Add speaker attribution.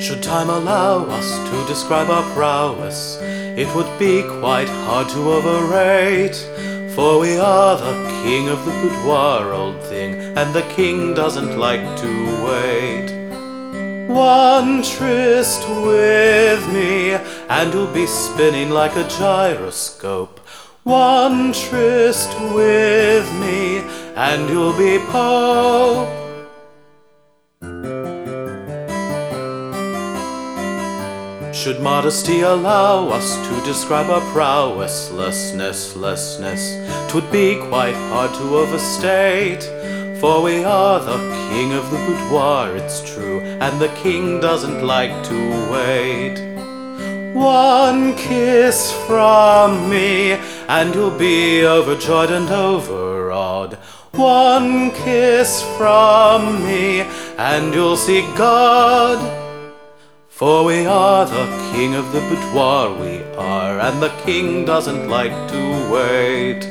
Speaker 1: Should time allow us to describe our prowess, it would be quite hard to overrate. For we are the king of the boudoir, old thing, and the king doesn't like to wait. One tryst with me, and you'll be spinning like a gyroscope. One tryst with me, and you'll be Pope. Should modesty allow us to describe our prowesslessness, 'twould be quite hard to overstate. For we are the king of the boudoir, it's true, and the king doesn't like to wait. One kiss from me, and you'll be overjoyed and overawed. One kiss from me, and you'll see God. For we are the king of the boudoir, we are, and the king doesn't like to wait.